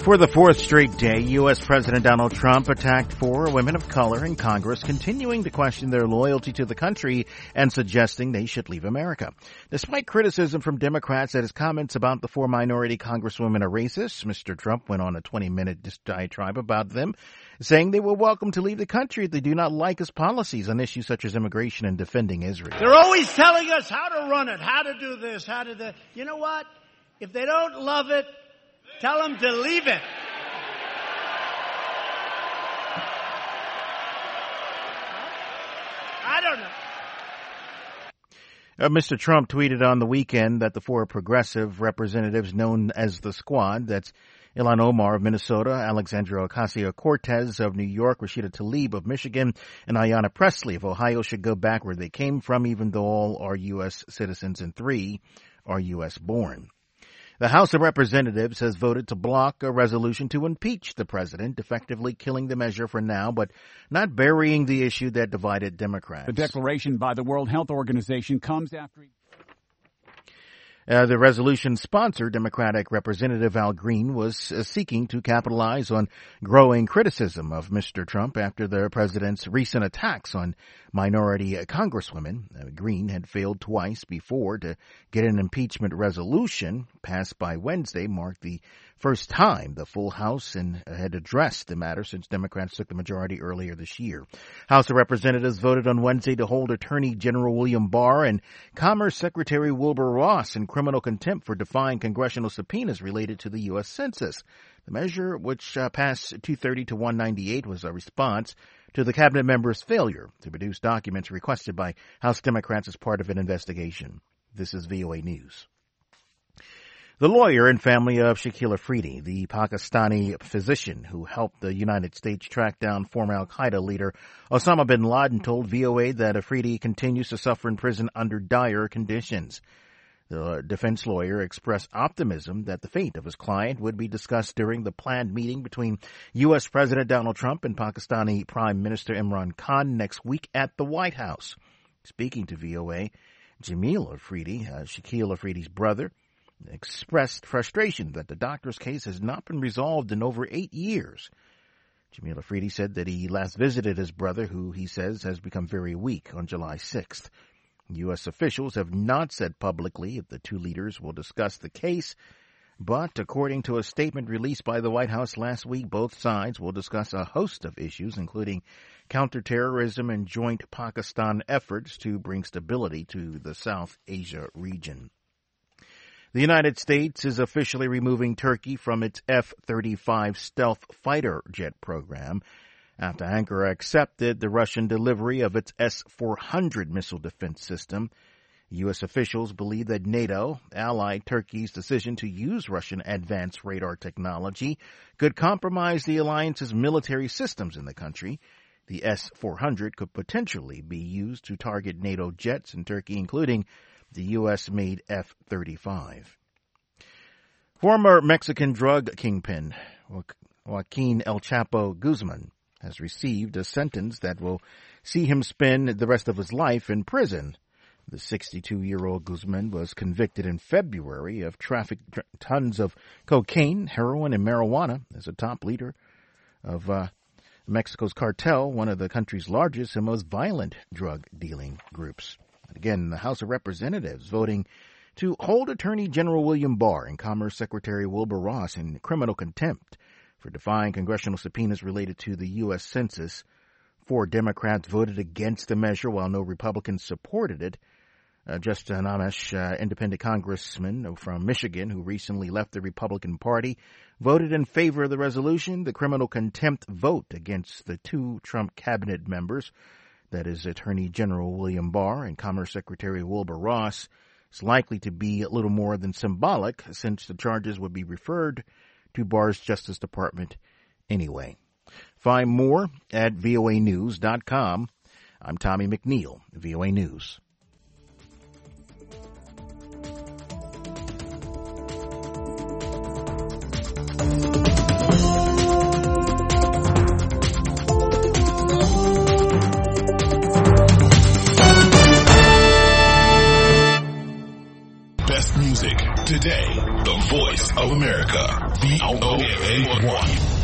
For the fourth straight day, U.S. President Donald Trump attacked four women of color in Congress, continuing to question their loyalty to the country and suggesting they should leave America. Despite criticism from Democrats that his comments about the four minority congresswomen are racist, Mr. Trump went on a 20-minute diatribe about them, saying they were welcome to leave the country if they do not like his policies on issues such as immigration and defending Israel. They're always telling us how to run it, how to do this, how to do that. You know what? If they don't love it, tell them to leave it. I don't know. Mr. Trump tweeted on the weekend that the four progressive representatives known as the Squad, that's Ilhan Omar of Minnesota, Alexandria Ocasio-Cortez of New York, Rashida Tlaib of Michigan, and Ayanna Pressley of Ohio should go back where they came from, even though all are U.S. citizens and three are U.S. born. The House of Representatives has voted to block a resolution to impeach the president, effectively killing the measure for now, but not burying the issue that divided Democrats. The declaration by the World Health Organization comes after... The resolution sponsor, Democratic Representative Al Green, was seeking to capitalize on growing criticism of Mr. Trump after the president's recent attacks on minority congresswomen. Green had failed twice before to get an impeachment resolution passed by Wednesday, marked the first time the full House had addressed the matter since Democrats took the majority earlier this year. House of Representatives voted on Wednesday to hold Attorney General William Barr and Commerce Secretary Wilbur Ross in criminal contempt for defying congressional subpoenas related to the U.S. Census. The measure, which passed 230 to 198, was a response to the cabinet members' failure to produce documents requested by House Democrats as part of an investigation. This is VOA News. The lawyer and family of Shakil Afridi, the Pakistani physician who helped the United States track down former al-Qaeda leader Osama bin Laden, told VOA that Afridi continues to suffer in prison under dire conditions. The defense lawyer expressed optimism that the fate of his client would be discussed during the planned meeting between U.S. President Donald Trump and Pakistani Prime Minister Imran Khan next week at the White House. Speaking to VOA, Jamil Afridi, Shakil Afridi's brother, expressed frustration that the doctor's case has not been resolved in over 8 years. Jamil Afridi said that he last visited his brother, who he says has become very weak, on July 6th. U.S. officials have not said publicly if the two leaders will discuss the case, but according to a statement released by the White House last week, both sides will discuss a host of issues, including counterterrorism and joint Pakistan efforts to bring stability to the South Asia region. The United States is officially removing Turkey from its F-35 stealth fighter jet program after Ankara accepted the Russian delivery of its S-400 missile defense system. U.S. officials believe that NATO allied Turkey's decision to use Russian advanced radar technology could compromise the alliance's military systems in the country. The S-400 could potentially be used to target NATO jets in Turkey, including the U.S.-made F-35. Former Mexican drug kingpin Joaquin El Chapo Guzman has received a sentence that will see him spend the rest of his life in prison. The 62-year-old Guzman was convicted in February of trafficking tons of cocaine, heroin, and marijuana as a top leader of Mexico's cartel, one of the country's largest and most violent drug-dealing groups. Again, the House of Representatives voting to hold Attorney General William Barr and Commerce Secretary Wilbur Ross in criminal contempt for defying congressional subpoenas related to the U.S. Census. 4 Democrats voted against the measure while no Republicans supported it. Justin Amash, independent congressman from Michigan who recently left the Republican Party, voted in favor of the resolution. The criminal contempt vote against the 2 Trump cabinet members, that is Attorney General William Barr and Commerce Secretary Wilbur Ross, is likely to be a little more than symbolic, since the charges would be referred to Barr's Justice Department anyway. Find more at voanews.com. I'm Tommy McNeil, VOA News. Best music today. The voice of America. VOA. 98.1.